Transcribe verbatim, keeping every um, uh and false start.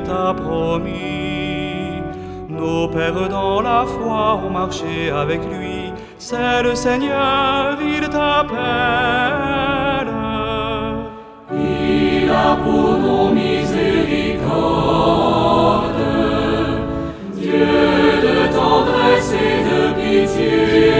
t'a promis. Nos pères dans la foi ont marché avec lui. C'est le Seigneur, il t'appelle. Il a pour nom miséricorde, Dieu de tendresse et de pitié.